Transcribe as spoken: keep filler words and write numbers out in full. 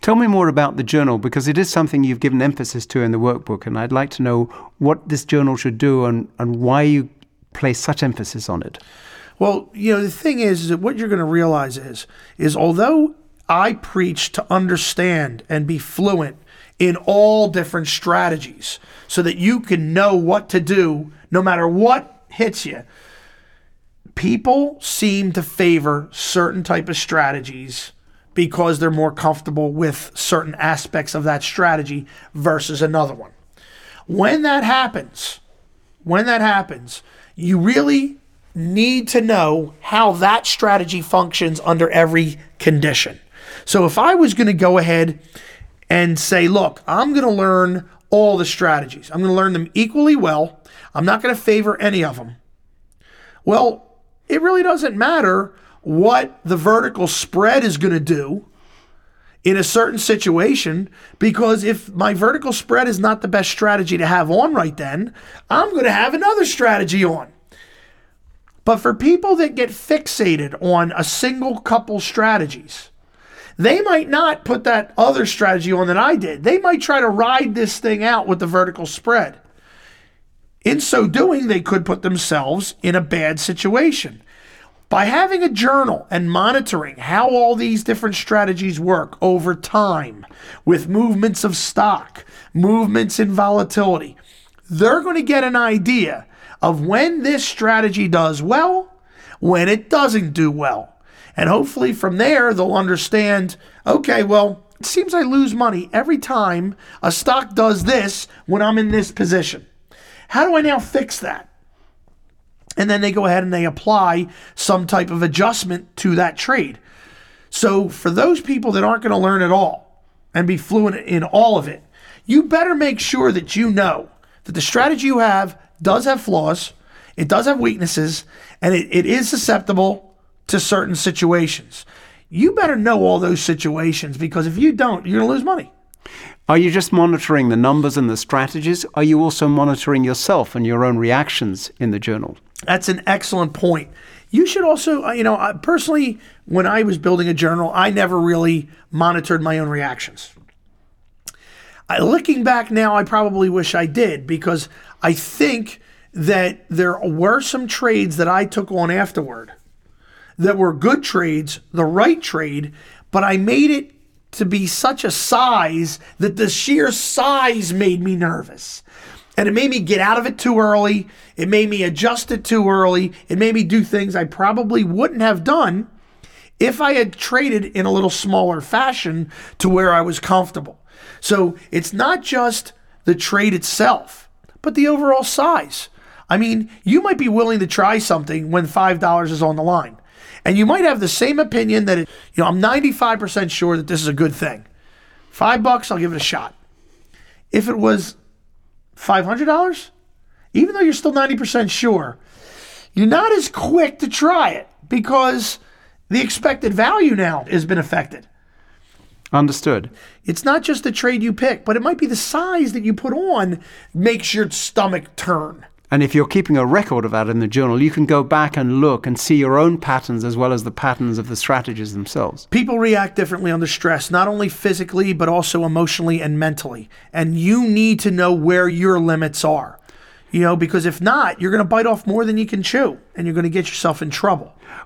Tell me more about the journal, because it is something you've given emphasis to in the workbook, and I'd like to know what this journal should do and, and why you place such emphasis on it. Well, you know, the thing is, is that what you're going to realize is, is although I preach to understand and be fluent in all different strategies so that you can know what to do no matter what hits you, people seem to favor certain type of strategies because they're more comfortable with certain aspects of that strategy versus another one. When that happens, when that happens, you really need to know how that strategy functions under every condition. So if I was going to go ahead and say, look, I'm going to learn all the strategies. I'm going to learn them equally well. I'm not going to favor any of them. Well, it really doesn't matter what the vertical spread is going to do in a certain situation, because if my vertical spread is not the best strategy to have on right then, I'm going to have another strategy on. But for people that get fixated on a single couple strategies, they might not put that other strategy on that I did. They might try to ride this thing out with the vertical spread. In so doing, they could put themselves in a bad situation. By having a journal and monitoring how all these different strategies work over time with movements of stock, movements in volatility, they're going to get an idea of when this strategy does well, when it doesn't do well. And hopefully from there, they'll understand, okay, well, it seems I lose money every time a stock does this when I'm in this position. How do I now fix that? And then they go ahead and they apply some type of adjustment to that trade. So for those people that aren't going to learn it all and be fluent in all of it, you better make sure that you know that the strategy you have does have flaws, it does have weaknesses, and it, it is susceptible to certain situations. You better know all those situations, because if you don't, you're going to lose money. Are you just monitoring the numbers and the strategies? Are you also monitoring yourself and your own reactions in the journal? That's an excellent point. You should also, you know, I, personally, when I was building a journal, I never really monitored my own reactions. I, looking back now, I probably wish I did, because I think that there were some trades that I took on afterward that were good trades, the right trade, but I made it to be such a size that the sheer size made me nervous. And it made me get out of it too early. It made me adjust it too early. It made me do things I probably wouldn't have done if I had traded in a little smaller fashion to where I was comfortable. So it's not just the trade itself, but the overall size. I mean, you might be willing to try something when five dollars is on the line. And you might have the same opinion that, it, you know, I'm ninety-five percent sure that this is a good thing. Five bucks, I'll give it a shot. If it was five hundred dollars, even though you're still ninety percent sure, you're not as quick to try it because the expected value now has been affected. Understood. It's not just the trade you pick, but it might be the size that you put on makes your stomach turn. And if you're keeping a record of that in the journal, you can go back and look and see your own patterns as well as the patterns of the strategies themselves. People react differently under stress, not only physically, but also emotionally and mentally. And you need to know where your limits are. You know, because if not, you're going to bite off more than you can chew, and you're going to get yourself in trouble.